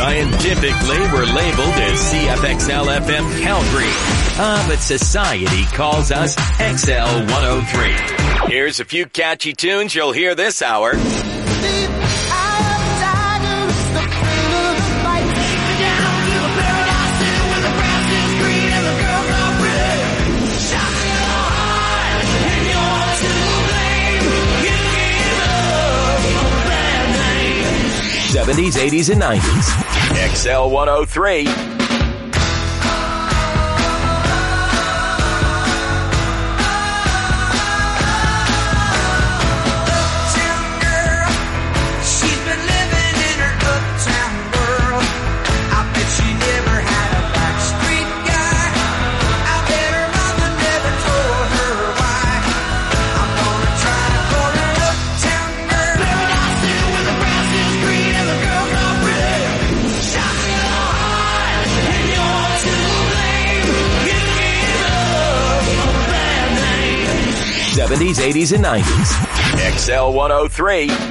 Scientifically, we're labeled as CFXL-FM Calgary. But society calls us XL103. Here's a few catchy tunes you'll hear this hour. '70s, '80s, and '90s. XL103. '70s, '80s, and '90s. XL103.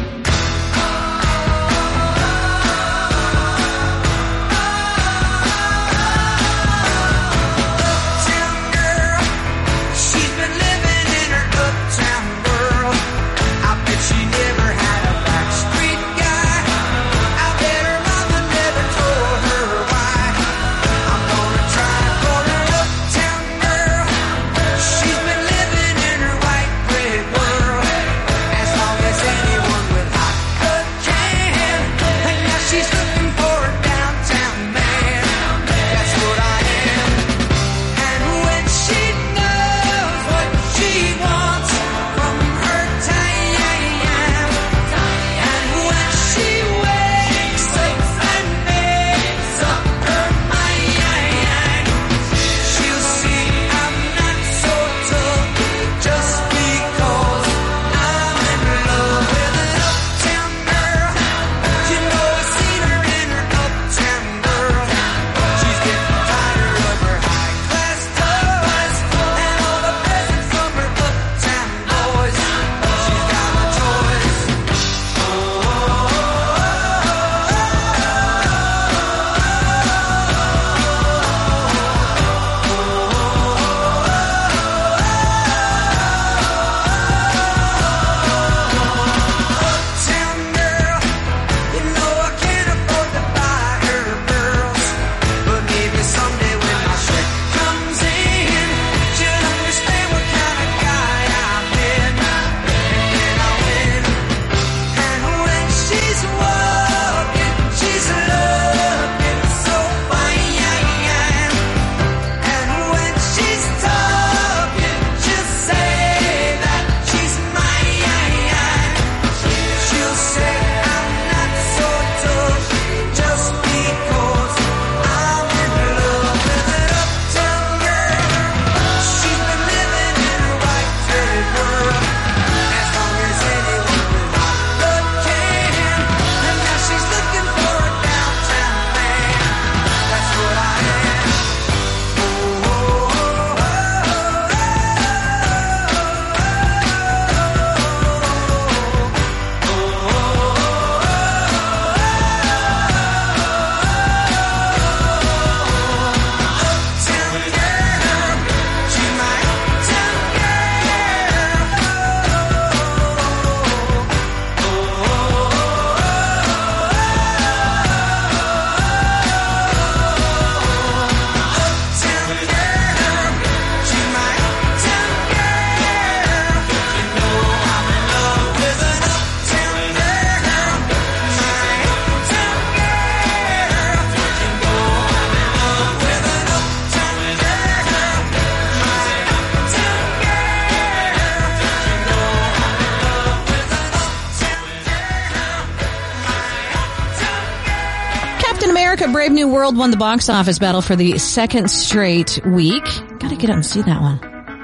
Brave New World won the box office battle for the second straight week. Gotta get up and see that one.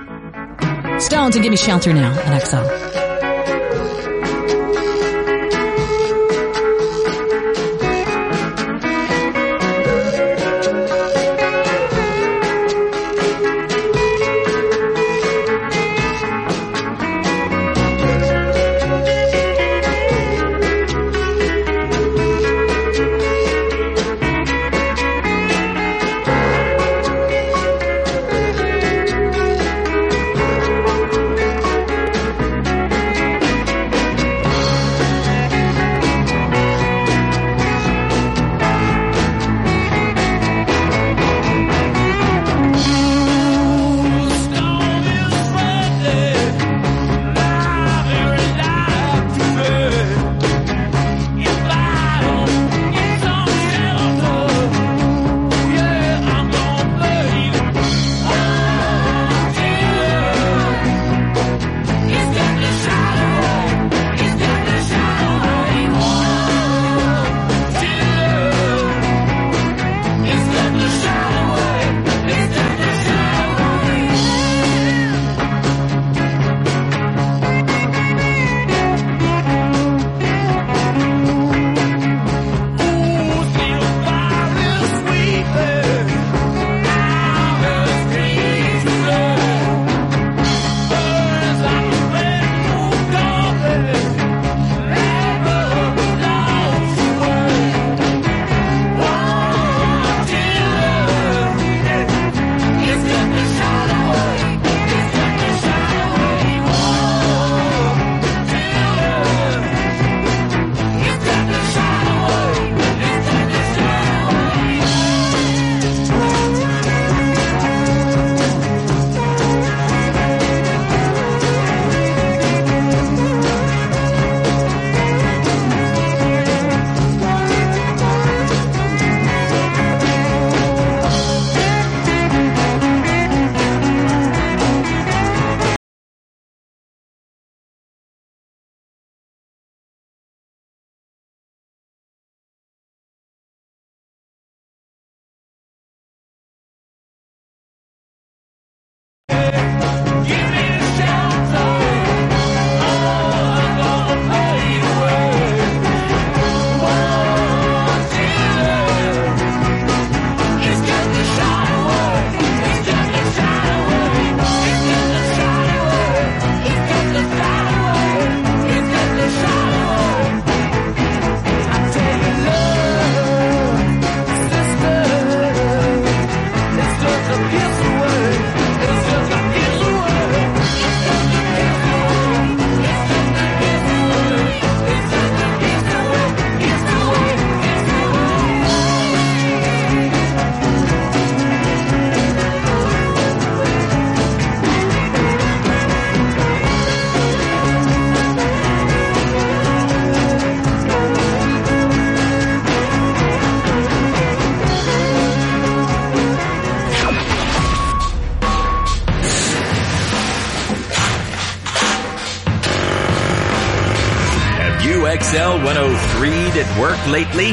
Stones and Give Me Shelter now on XL. 103 at work lately?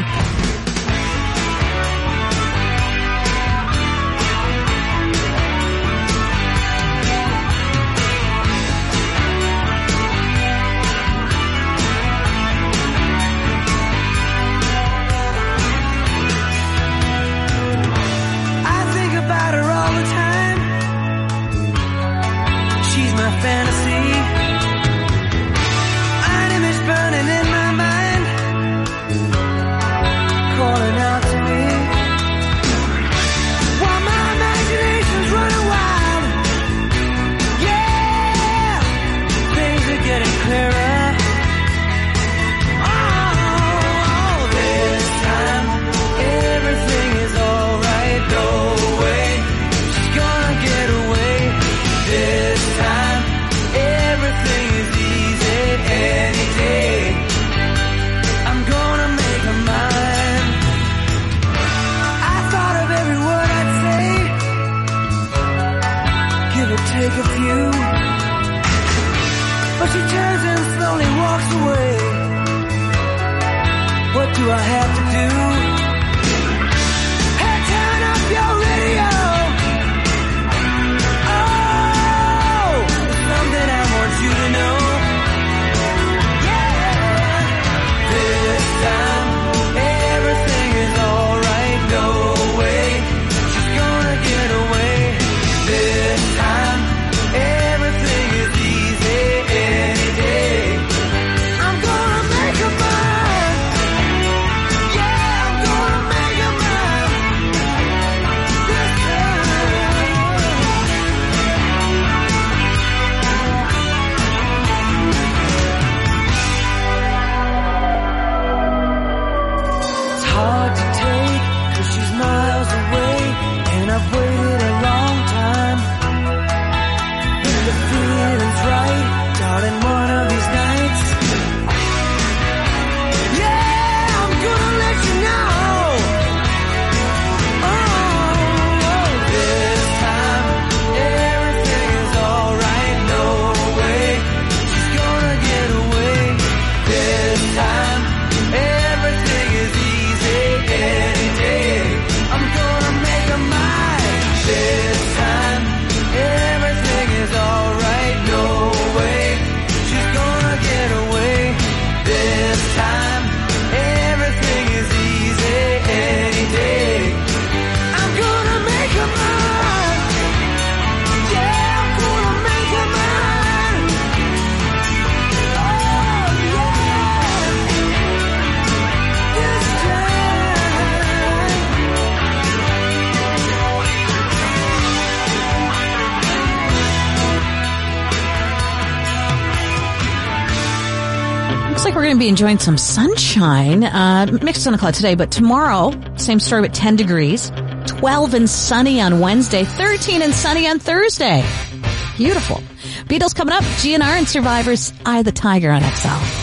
We're going to be enjoying some sunshine, mixed on the cloud today, but tomorrow, same story with 10 degrees, 12 and sunny on Wednesday, 13 and sunny on Thursday. Beautiful. Beatles coming up, GNR and Survivors, Eye of the Tiger on XL.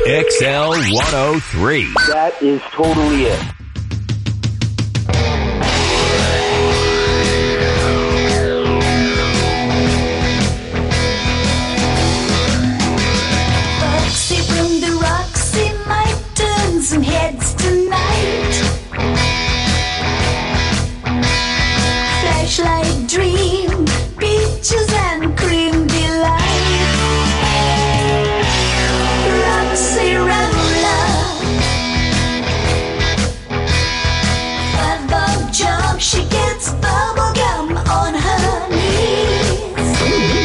XL 103. That is totally it. Roxy from the Roxy might turn some heads tonight. Flashlight dream, peaches and cream delight. Roxy Roller, $5 jump, she gets bubble gum on her knees.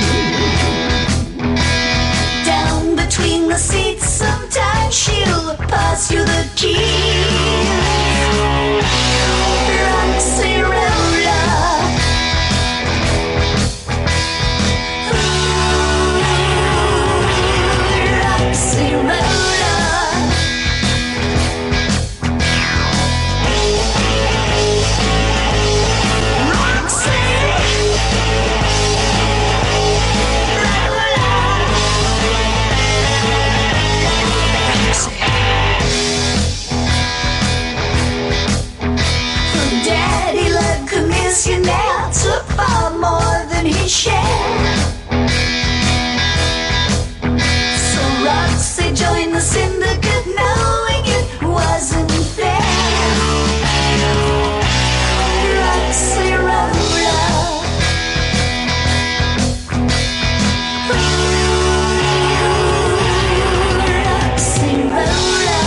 Down between the seats, sometimes she'll pass you the keys. Roxy Roller. Roxy Roller. Daddy like commissionaire took far more than his share. So Roxy joined the syndicate knowing it wasn't fair. Roxy Roller. Roxy Roller.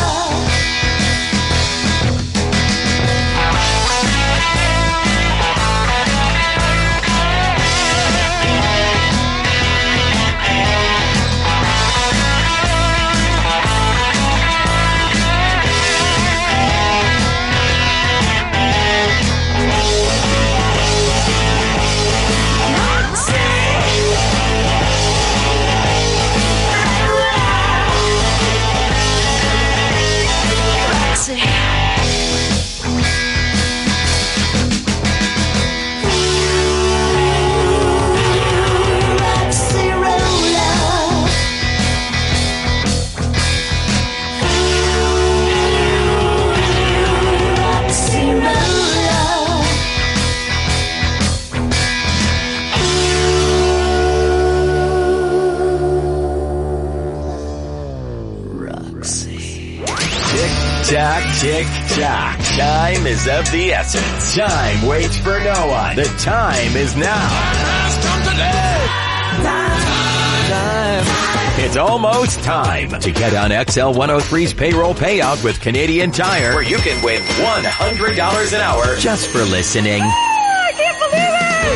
Tick-tock, tick-tock. Time is of the essence. Time waits for no one. The time is now. It's almost time to get on XL 103's payroll payout with Canadian Tire, where you can win $100 an hour just for listening. I can't believe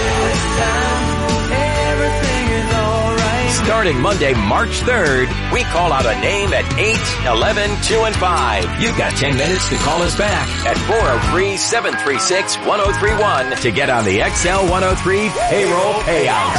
Starting Monday, March 3rd, we call out a name at 8, 11, 2, and 5. You've got 10 minutes to call us back at 403-736-1031 to get on the XL 103 payroll payout.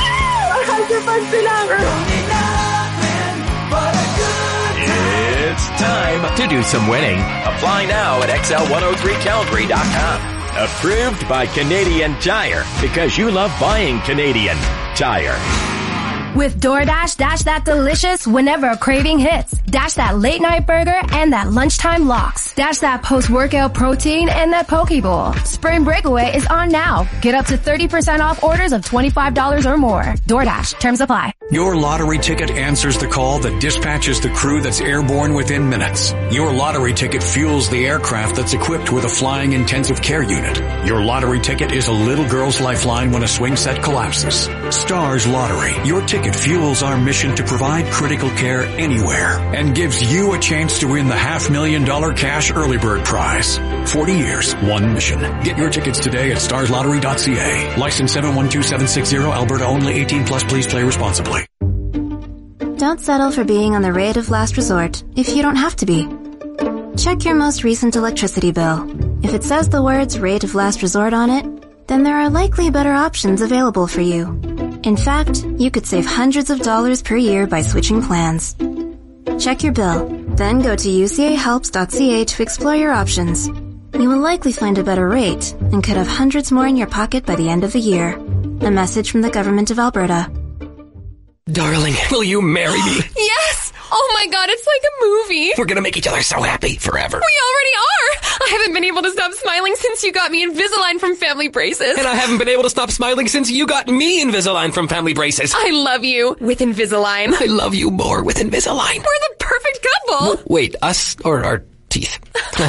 It's time to do some winning. Apply now at XL103Calgary.com. Approved by Canadian Tire, because you love buying Canadian Tire. With DoorDash, dash that delicious whenever a craving hits. Dash that late night burger and that lunchtime lox. Dash that post-workout protein and that poke bowl. Spring Breakaway is on now. Get up to 30% off orders of $25 or more. DoorDash. Terms apply. Your lottery ticket answers the call that dispatches the crew that's airborne within minutes. Your lottery ticket fuels the aircraft that's equipped with a flying intensive care unit. Your lottery ticket is a little girl's lifeline when a swing set collapses. Stars Lottery. Your ticket fuels our mission to provide critical care anywhere and gives you a chance to win the $500,000 cash early bird prize. 40 years, one mission. Get your tickets today at starslottery.ca. License 712760, Alberta only. 18 plus. Please play responsibly. Don't settle for being on the rate of last resort if you don't have to be. Check your most recent electricity bill. If it says the words rate of last resort on it, then there are likely better options available for you. In fact, you could save hundreds of dollars per year by switching plans. Check your bill, then go to ucahelps.ca to explore your options. You will likely find a better rate and could have hundreds more in your pocket by the end of the year. A message from the Government of Alberta. Darling, will you marry me? Yes! Oh my God, it's like a movie. We're gonna make each other so happy forever. We already are. I haven't been able to stop smiling since you got me Invisalign from Family Braces. And I haven't been able to stop smiling since you got me Invisalign from Family Braces. I love you with Invisalign. I love you more with Invisalign. We're the perfect couple. Wait, us or our teeth?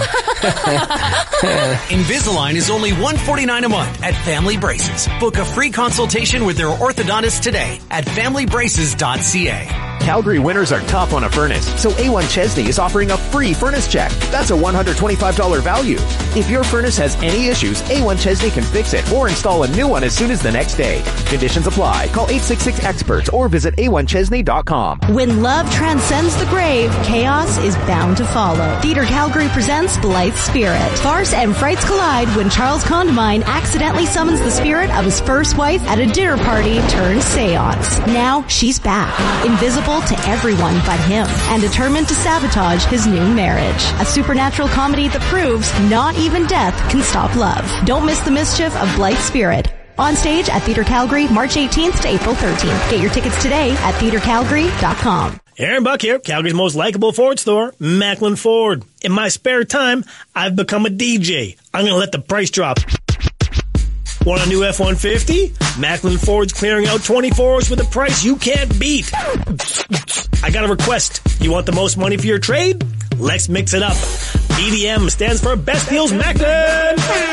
Invisalign is only $149 a month at Family Braces. Book a free consultation with their orthodontist today at familybraces.ca. Calgary winters are tough on a furnace, so A1 Chesney is offering a free furnace check. That's a $125 value. If your furnace has any issues, A1 Chesney can fix it or install a new one as soon as the next day. Conditions apply. Call 866-EXPERTS or visit a1chesney.com. When love transcends the grave, chaos is bound to follow. Theatre Calgary presents Blythe Spirit. Farce and frights collide when Charles Condamine accidentally summons the spirit of his first wife at a dinner party turned seance. Now she's back, invisible to everyone but him, and determined to sabotage his new marriage. A supernatural comedy that proves not even death can stop love. Don't miss the mischief of Blythe Spirit. On stage at Theatre Calgary, March 18th to April 13th. Get your tickets today at theatrecalgary.com. Aaron Buck here, Calgary's most likable Ford store, Macklin Ford. In my spare time, I've become a DJ. I'm going to let the price drop. Want a new F-150? Macklin Ford's clearing out 24s with a price you can't beat. I got a request. You want the most money for your trade? Let's mix it up. BDM stands for Best Deals Macklin.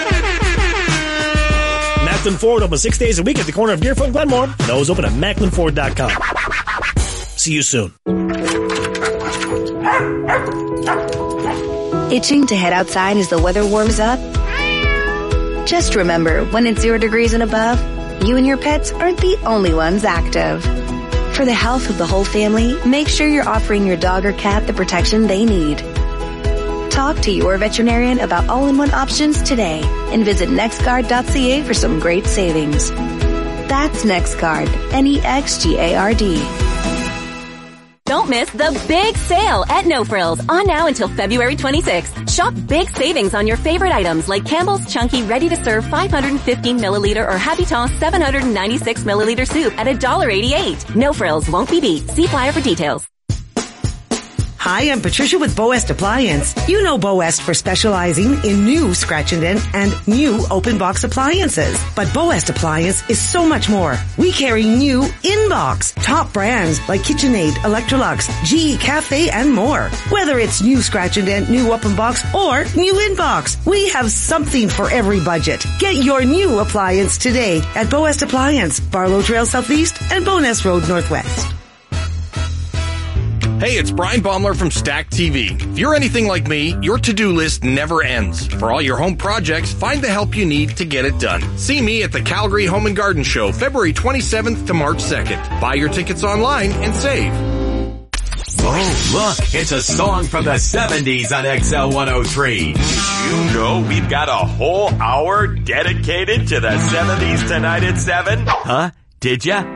Macklin Ford open 6 days a week at the corner of Deerfoot and Glenmore. And always open at macklinford.com. See you soon. Itching to head outside as the weather warms up? Just remember, when it's 0 degrees and above, you and your pets aren't the only ones active. For the health of the whole family, make sure you're offering your dog or cat the protection they need. Talk to your veterinarian about all-in-one options today and visit nextguard.ca for some great savings. That's NextGuard, NEXGARD. Don't miss the big sale at No Frills on now until February 26th. Shop big savings on your favorite items like Campbell's Chunky Ready-to-Serve 515 milliliter or Happy Toss 796 milliliter soup at $1.88. No Frills won't be beat. See flyer for details. Hi, I'm Patricia with Boest Appliance. You know Boest for specializing in new scratch and dent and new open box appliances. But Boest Appliance is so much more. We carry new in-box, top brands like KitchenAid, Electrolux, GE Cafe, and more. Whether it's new scratch and dent, new open box, or new in-box, we have something for every budget. Get your new appliance today at Boest Appliance, Barlow Trail Southeast and Bowness Road Northwest. Hey, it's Brian Baumler from Stack TV. If you're anything like me, your to-do list never ends. For all your home projects, find the help you need to get it done. See me at the Calgary Home and Garden Show, February 27th to March 2nd. Buy your tickets online and save. Oh, look, it's a song from the 70s on XL 103. Did you know we've got a whole hour dedicated to the 70s tonight at 7? Huh? Did ya?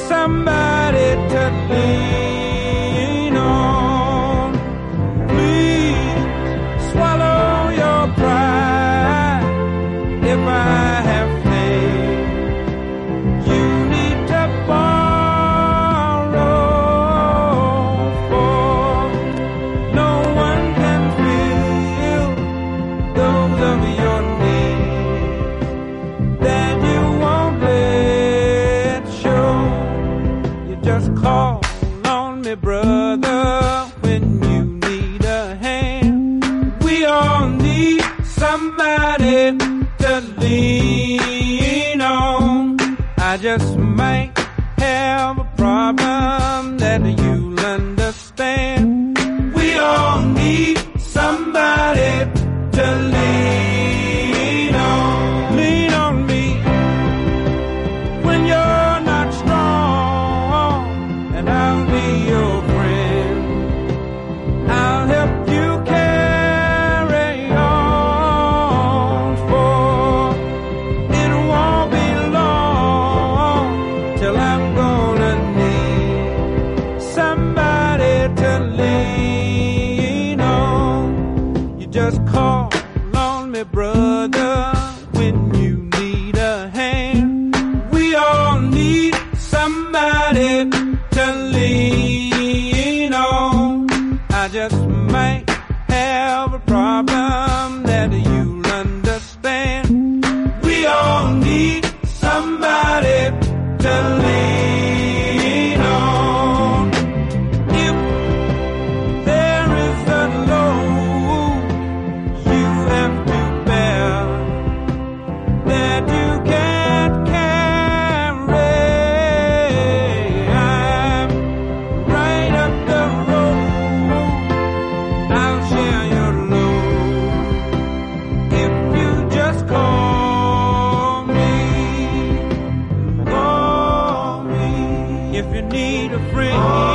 Somebody to lean on, please. somebody to lean on. I just might have a problem that you'll understand. We all need somebody to lean on. Lean on me when you're not strong, and I'll be your friend. I'll help you carry on, for it won't be long till I'm gonna need somebody to lean on. You just call on me, brother, when you need a hand. We all need somebody to lean on. I just might have a problem that you'll understand. We all need somebody to lean on. If there is a load you have to bear that you can't carry, I'm right up the road. I'll share your load if you just call me. Call me if you need a friend.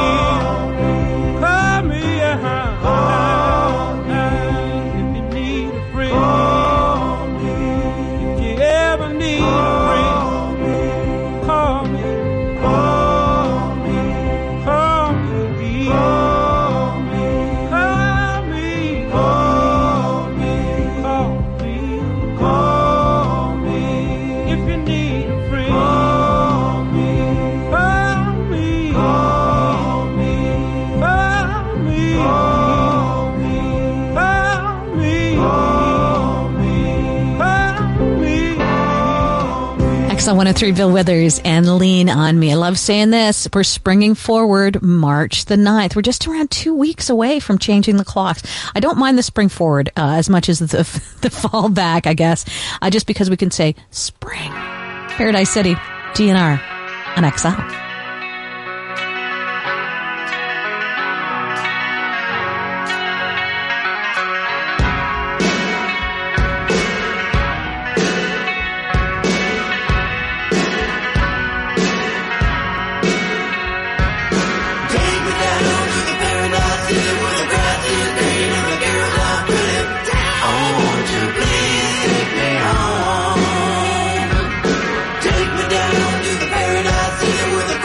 Call me, if you need a friend. If you ever need a friend, call me. Call me, call me, call me, call me, call me, call me, call me. If you need a friend, call me, call me, call me, call me, call me, call me, call me. XL 103 Bill Withers and Lean on Me. I love saying this. We're springing forward March the 9th. We're just around 2 weeks away from changing the clocks. I don't mind the spring forward as much as the fall back, I guess, just because we can say spring. Paradise City, GNR on XL. Take me down to the paradise city where the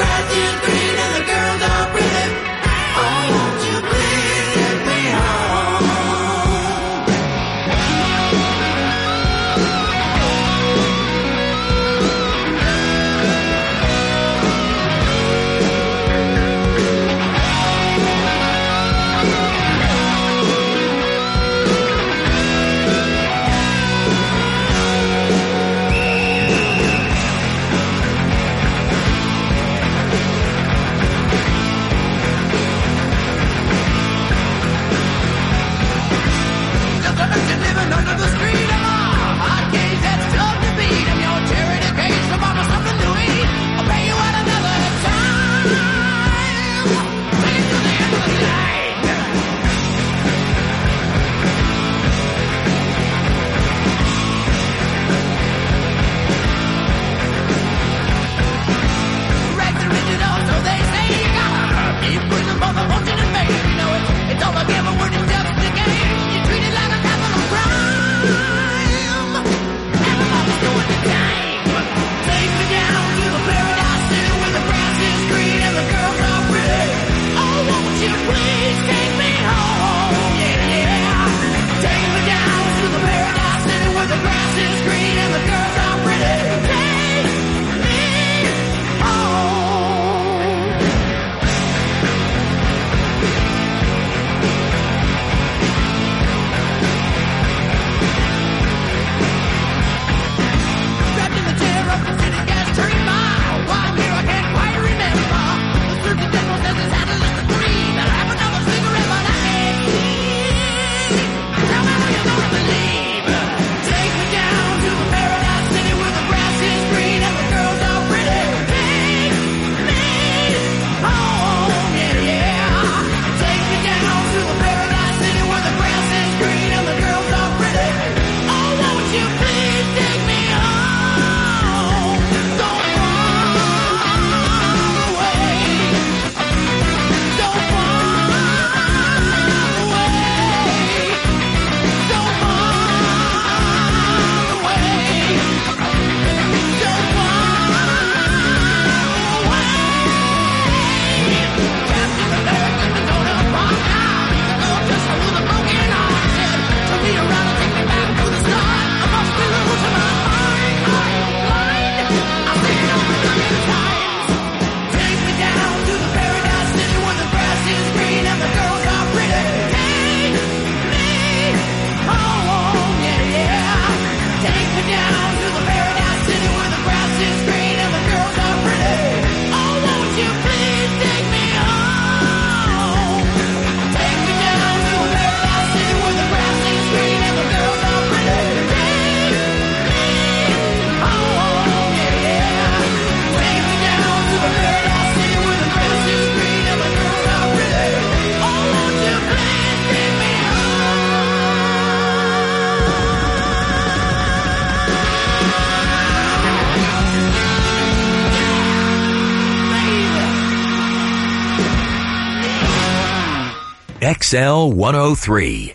XL 103.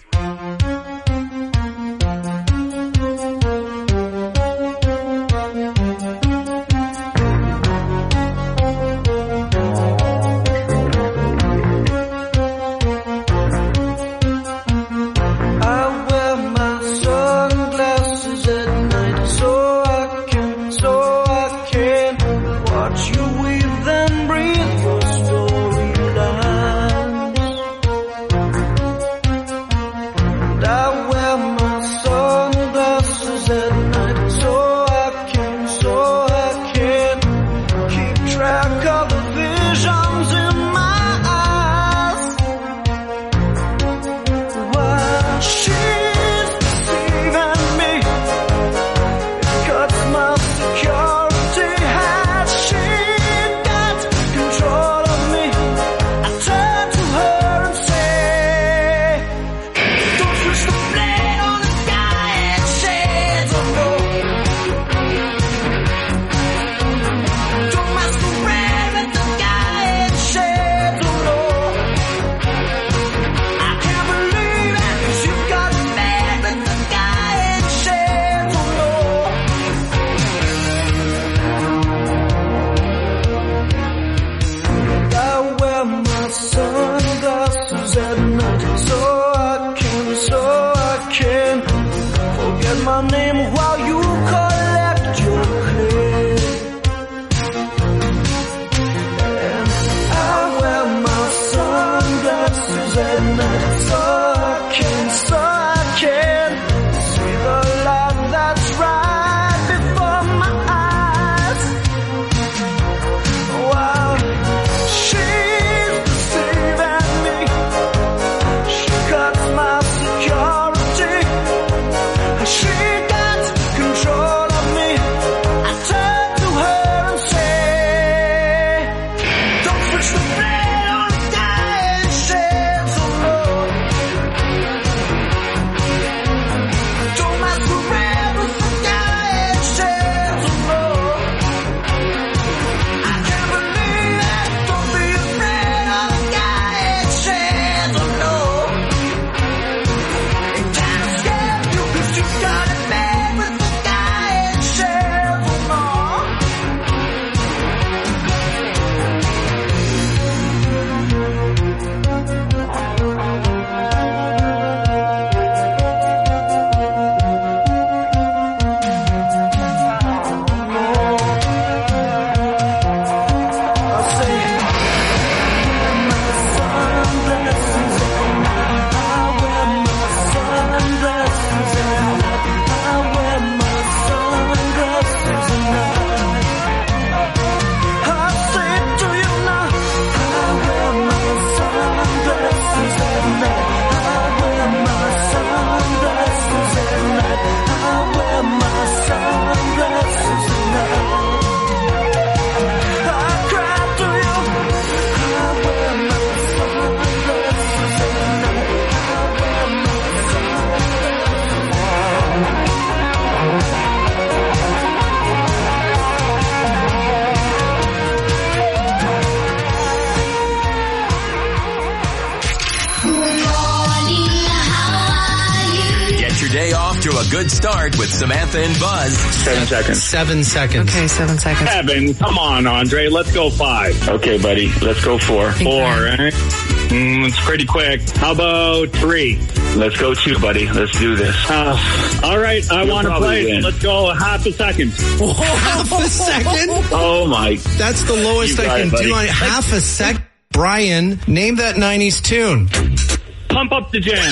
Good start with Samantha and Buzz. 7 seconds. 7 seconds. Okay, 7 seconds. 7. Come on, Andre. Let's go 5. Okay, buddy. Let's go 4. 4, right? It's pretty quick. How about 3? Let's go 2, buddy. Let's do this. All right. I want to play. Win. Let's go half a second. Oh, half a second? Oh, my. That's the lowest I can do on half a second. Brian, name that 90s tune. Pump up the jam.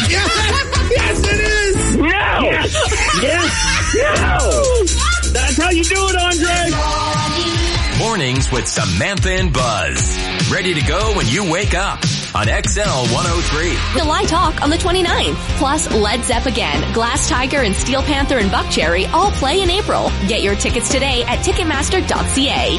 Yes, it is. No. Yes. No. That's how you do it, Andre. Mornings with Samantha and Buzz. Ready to go when you wake up on XL 103. July Talk on the 29th. Plus Led Zepp Again, Glass Tiger, and Steel Panther and Buckcherry all play in April. Get your tickets today at Ticketmaster.ca.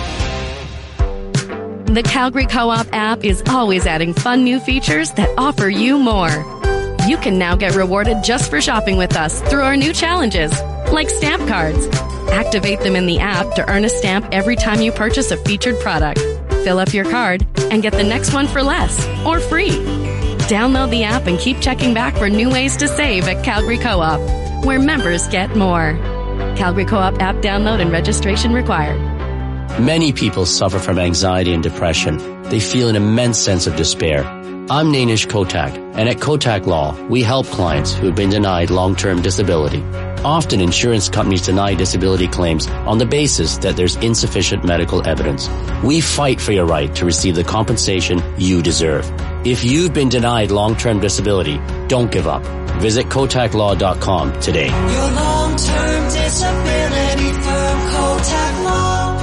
The Calgary Co-op app is always adding fun new features that offer you more. You can now get rewarded just for shopping with us through our new challenges, like stamp cards. Activate them in the app to earn a stamp every time you purchase a featured product. Fill up your card and get the next one for less or free. Download the app and keep checking back for new ways to save at Calgary Co-op, where members get more. Calgary Co-op app download and registration required. Many people suffer from anxiety and depression. They feel an immense sense of despair. I'm Nainish Kotak, and at Kotak Law, we help clients who have been denied long-term disability. Often insurance companies deny disability claims on the basis that there's insufficient medical evidence. We fight for your right to receive the compensation you deserve. If you've been denied long-term disability, don't give up. Visit KotakLaw.com today. Your long-term disability firm, Kotak Law.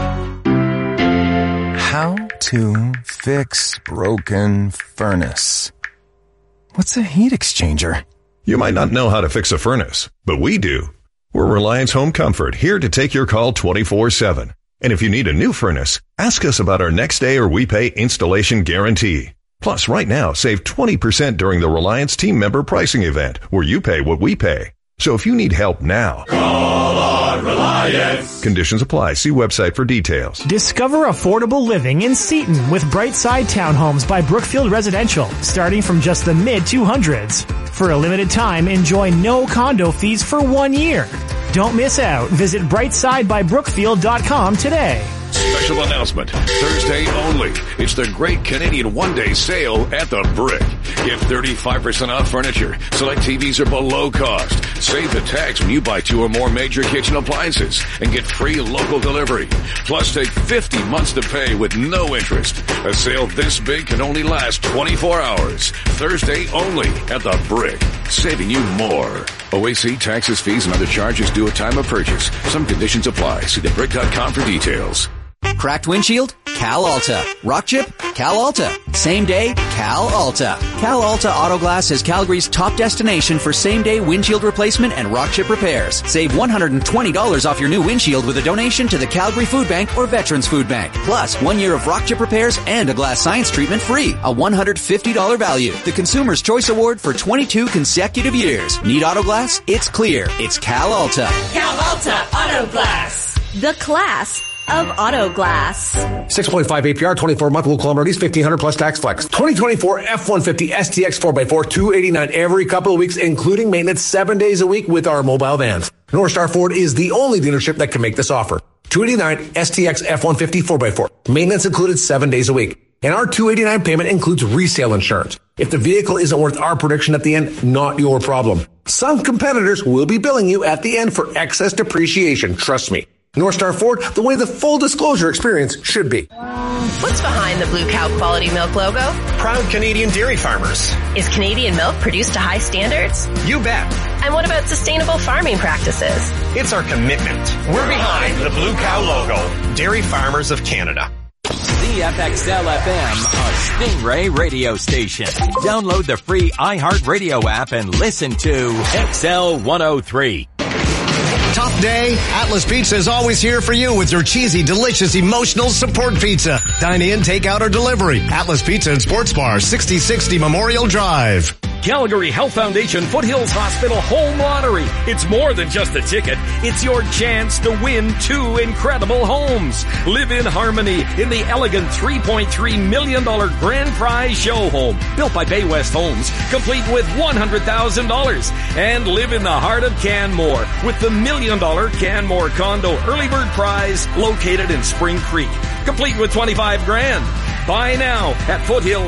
How to fix broken furnace. What's a heat exchanger? You might not know how to fix a furnace, but we do. We're Reliance Home Comfort, here to take your call 24/7. And if you need a new furnace, ask us about our next day or we pay installation guarantee. Plus, right now, save 20% during the Reliance team member pricing event, where you pay what we pay. So if you need help now, call on Reliance. Conditions apply. See website for details. Discover affordable living in Seaton with Brightside Townhomes by Brookfield Residential, starting from just the mid-200s. For a limited time, enjoy no condo fees for 1 year. Don't miss out. Visit brightsidebybrookfield.com today. Special announcement. Thursday only. It's the Great Canadian One-Day Sale at the Brick. Get 35% off furniture. Select TVs are below cost. Save the tax when you buy 2 or more major kitchen appliances and get free local delivery. Plus, take 50 months to pay with no interest. A sale this big can only last 24 hours. Thursday only at the Brick. Saving you more. OAC, taxes, fees, and other charges due at time of purchase. Some conditions apply. See thebrick.com for details. Cracked windshield? Cal Alta. Rock chip? Cal Alta. Same day? Cal Alta. Cal Alta Auto Glass is Calgary's top destination for same-day windshield replacement and rock chip repairs. Save $120 off your new windshield with a donation to the Calgary Food Bank or Veterans Food Bank. Plus, 1 year of rock chip repairs and a glass science treatment free. A $150 value. The Consumer's Choice Award for 22 consecutive years. Need auto glass? It's clear. It's Cal Alta. Cal Alta Auto Glass. The class of auto glass. 6.5 APR, 24-month low kilometers, 1,500 plus tax flex. 2024 F-150 STX 4x4, $289 every couple of weeks, including maintenance 7 days a week with our mobile vans. North Star Ford is the only dealership that can make this offer. $289 STX F-150 4x4. Maintenance included 7 days a week. And our $289 payment includes resale insurance. If the vehicle isn't worth our prediction at the end, not your problem. Some competitors will be billing you at the end for excess depreciation. Trust me. North Star Ford, the way the full disclosure experience should be. What's behind the Blue Cow Quality Milk logo? Proud Canadian dairy farmers. Is Canadian milk produced to high standards? You bet. And what about sustainable farming practices? It's our commitment. We're behind the Blue Cow logo. Dairy Farmers of Canada. CFXL FM, a Stingray radio station. Download the free iHeartRadio app and listen to XL 103. Tough day? Atlas Pizza is always here for you with their cheesy, delicious, emotional support pizza. Dine in, take out, or delivery. Atlas Pizza and Sports Bar, 6060 Memorial Drive. Calgary Health Foundation Foothills Hospital Home Lottery. It's more than just a ticket. It's your chance to win 2 incredible homes. Live in harmony in the elegant $3.3 million grand prize show home built by Bay West Homes, complete with $100,000. And live in the heart of Canmore with the $1 million Canmore condo early bird prize located in Spring Creek, complete with $25,000. Buy now at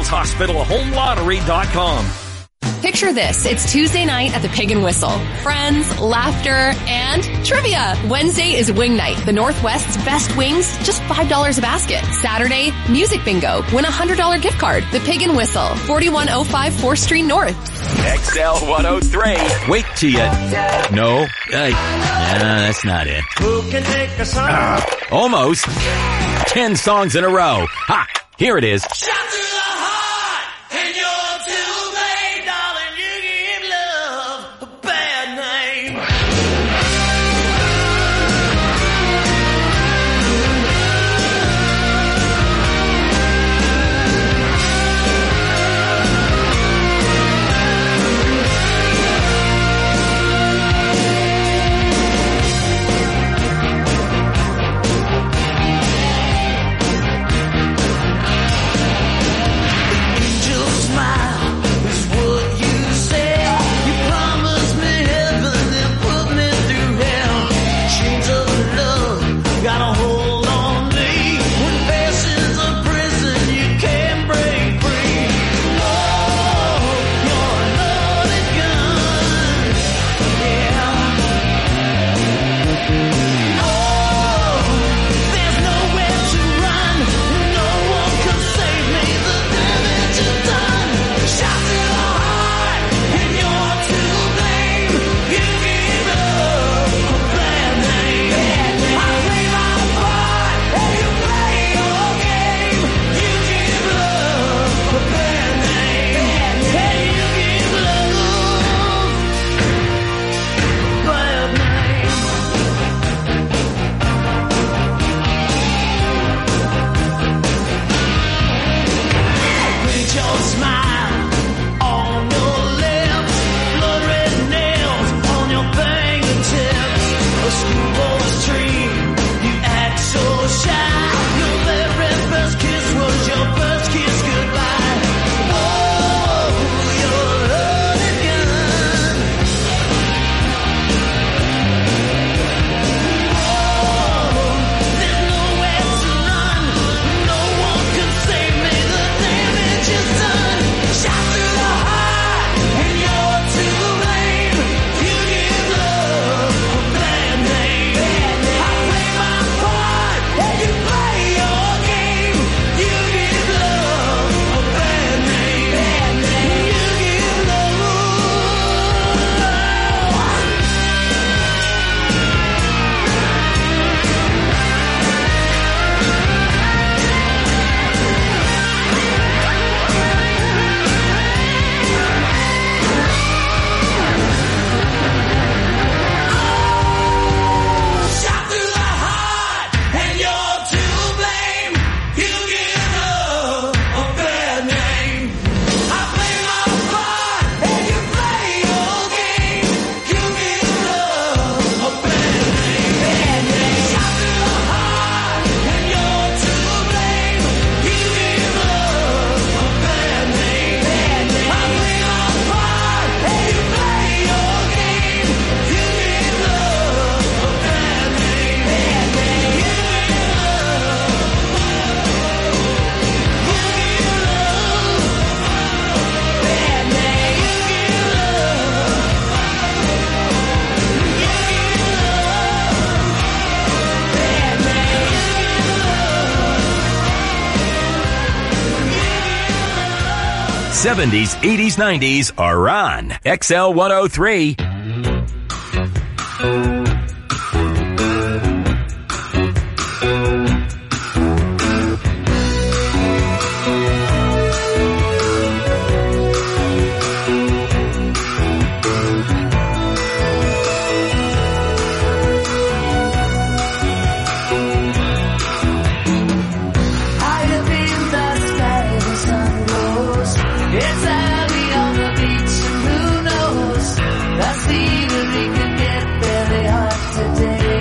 foothillshospitalhomelottery.com. Picture this. It's Tuesday night at the Pig and Whistle. Friends, laughter, and trivia. Wednesday is wing night. The Northwest's best wings, just $5 a basket. Saturday, music bingo. Win a $100 gift card. The Pig and Whistle, 4105 4th Street North. XL 103. Wait till you... No. That's not it. Who can take a song? Almost. 10 songs in a row. Ha! Here it is. Shout to the heart, and you're too late, darling. You give love a bad name. 70s, 80s, 90s are on XL 103. It's early on the beach, and who knows? The scenery could get very hot today.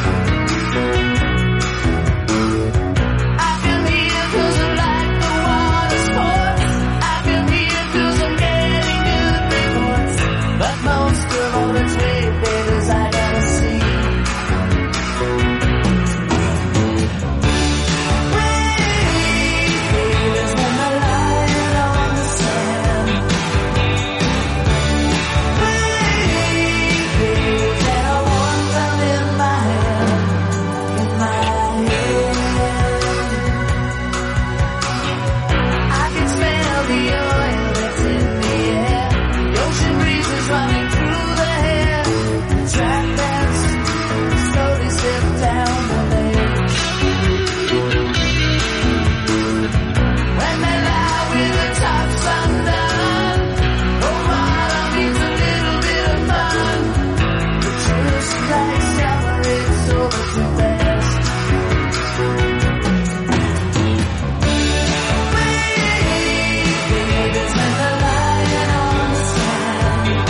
I can hear 'cause I like the water sports. I can hear 'cause I'm getting good reports. But most of all, it's way beggars I gotta see. Running through the hair, track bands slowly slip down the lane. When they lie with the tops undone, oh my, means a little bit of fun. But just like summer, it's over too fast. Baby's when they're lying on the sand.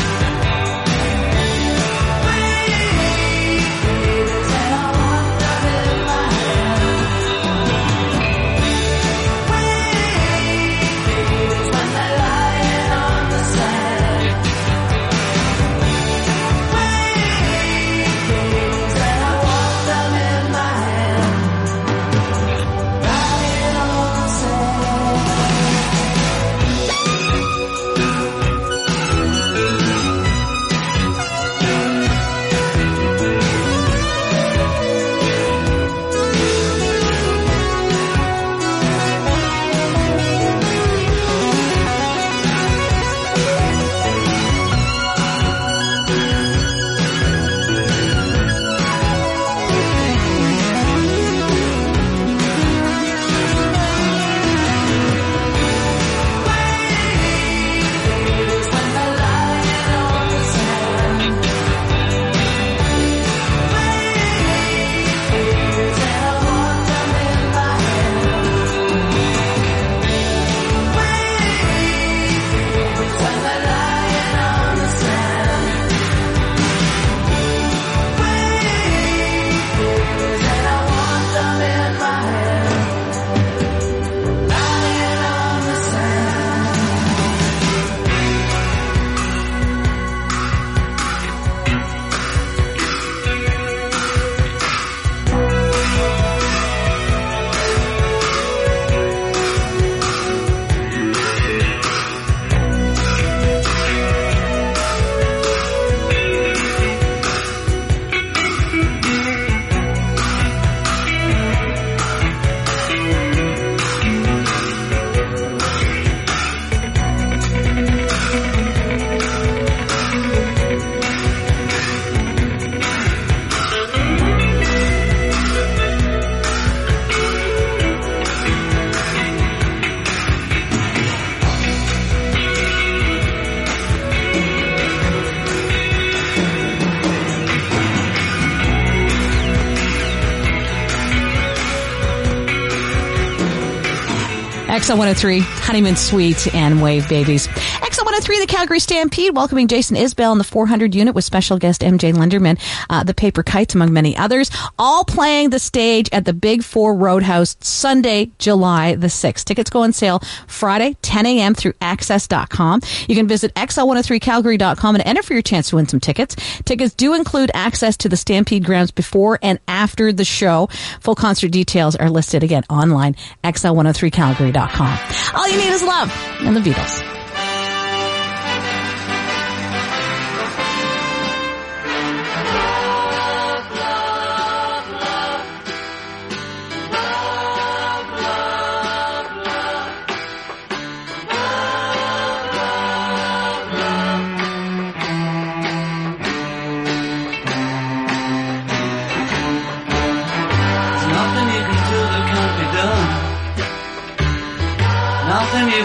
XL 103, Honeymoon Suite and Wave Babies. XL 103, the Calgary Stampede, welcoming Jason Isbell in the 400 unit with special guest MJ Linderman, the Paper Kites, among many others, all playing the stage at the Big Four Roadhouse Sunday, July the 6th. Tickets go on sale Friday, 10 a.m. through access.com. You can visit XL103calgary.com and enter for your chance to win some tickets. Tickets do include access to the Stampede grounds before and after the show. Full concert details are listed again online, XL103calgary.com. All you need is love and the Beatles.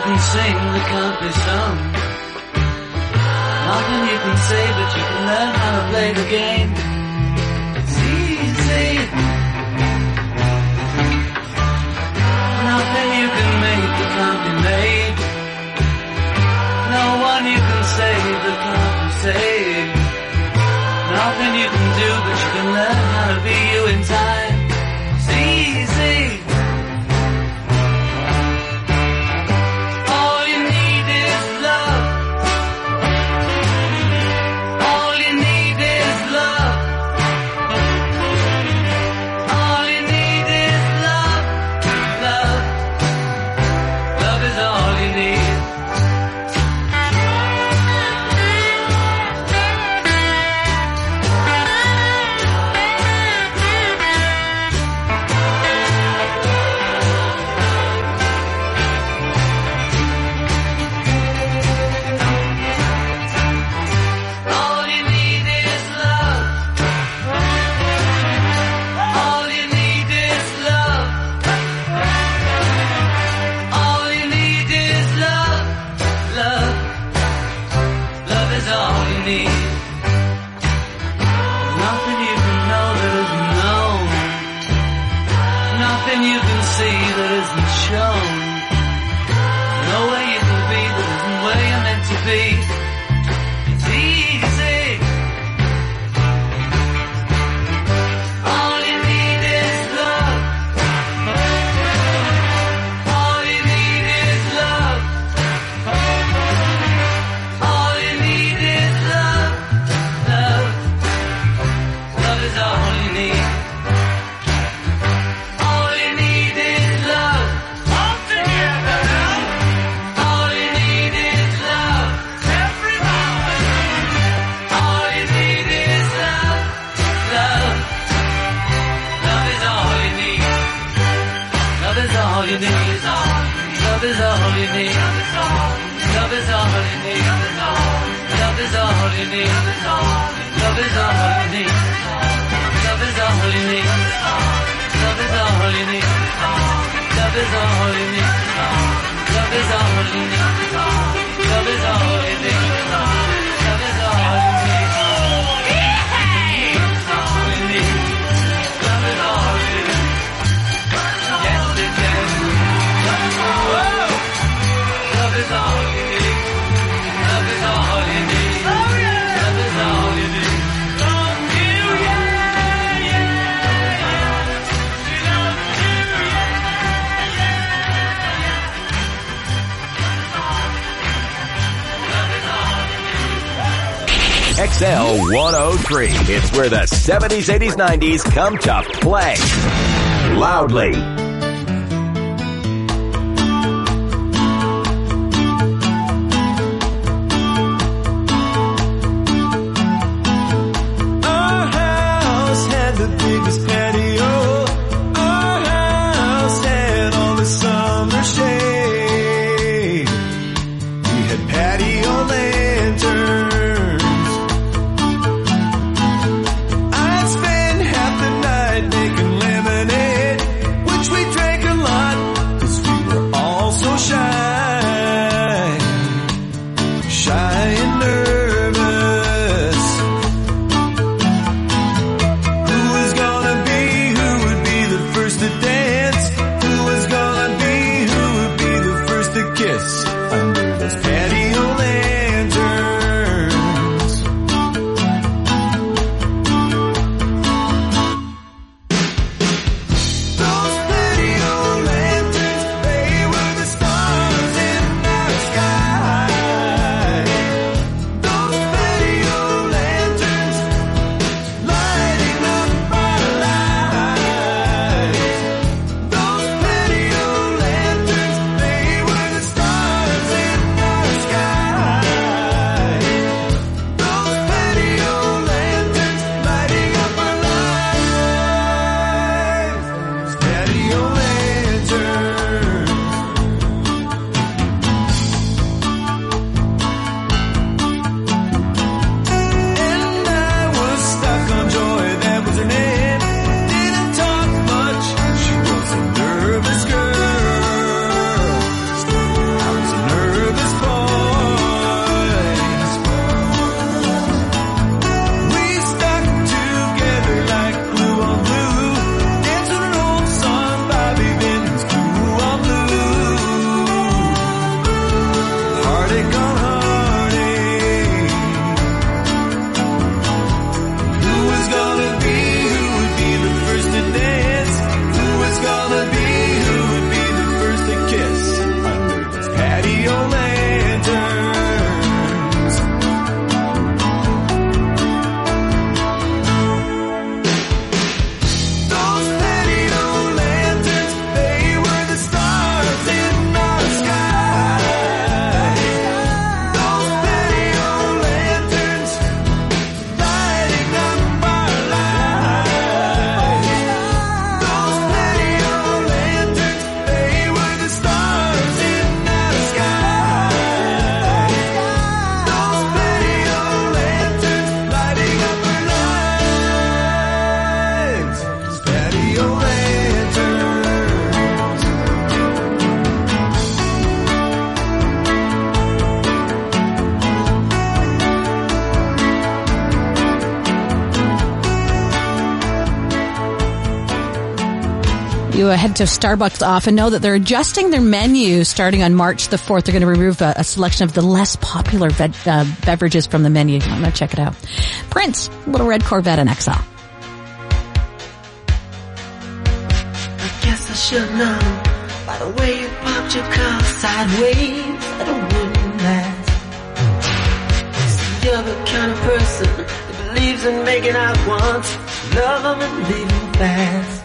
can sing that can't be sung. Nothing you can say, but you can learn how to play the game. It's easy. Nothing you can make that can't be made. No one you can save that can't be saved. Nothing you can do, but you can learn how to be you in time. It's easy. All you need is love. All you need is love. All you need is love. Love. Love is all you need. All you need is love. All you need is love. All you need is love. Love. Love is all you need. Nothing you can know that isn't known. Nothing you can see that isn't shown. No way you can be that isn't where you're meant to be. It's easy. All you need is love. All you need is love. All you need is love. Love. Love is all you need. All you need is love. All together now. All you need is love. Everybody. All you need is love. Love. Love is all you need. Love is all you need. Love is all you need. Love is all you need. Love is all you need. Love is all you need. Love is all you need. Love is all you need. Love is all you need. Love is all you need. Love is all you need. Love is all you need. All you need. Love is all you need. Yes, it can. Whoa. Love is all you need. Love is all you need. Love is all you need. Love you, yeah, yeah, yeah. She loves you, yeah, yeah, yeah. XL 103. It's where the 70s, 80s, 90s come to play. Loudly. Our house had the biggest patio. Our house had all the summer shade. We had patio lanterns. I'd spend half the night making lemonade, which we drank a lot, 'cause we were all so shy. Shy and nervous. Who is gonna be You head to Starbucks often, know that they're adjusting their menu starting on March the 4th. They're going to remove a selection of the less popular beverages from the menu. I'm going to check it out. Prince, Little Red Corvette in XL. I guess I should know by the way you popped your car sideways that it wouldn't last. See, you're the kind of person that believes in making out once, love them and leave them fast.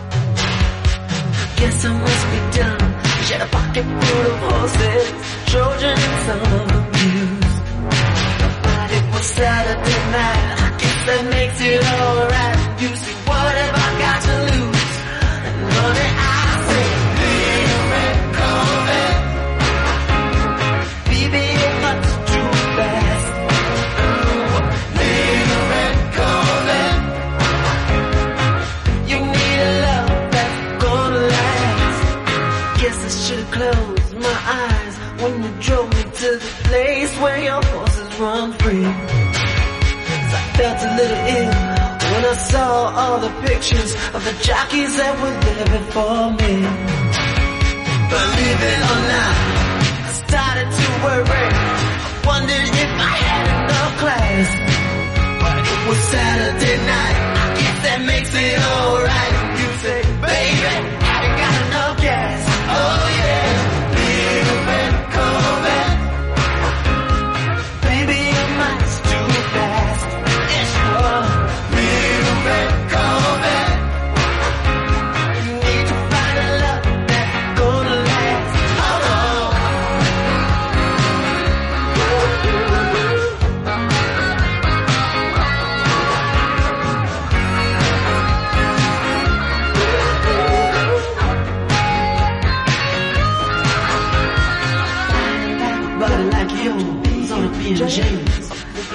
Guess I must be dumb. She had a pocket full of horses, Trojan and some of them used. But it was Saturday night. I guess that makes it alright. You see, what have I got to lose? And honey, I say, little red Corvette. Baby, it must too fast. Little red Corvette. You need a love that's gonna last. Guess I should've closed my eyes when you drove me to the place where your horses run free. 'Cause I felt a little ill when I saw all the pictures of the jockeys that were there before me. Believe it or not, I started to worry. I wondered if I had enough class. But it was Saturday night. I guess that makes it alright. You say, baby, have you got enough gas? Oh yeah, little red Corvette. Baby, you might too fast. Yes, you are. Little red Corvette. You need to find a love that's gonna last. Body like yours ought to be in James.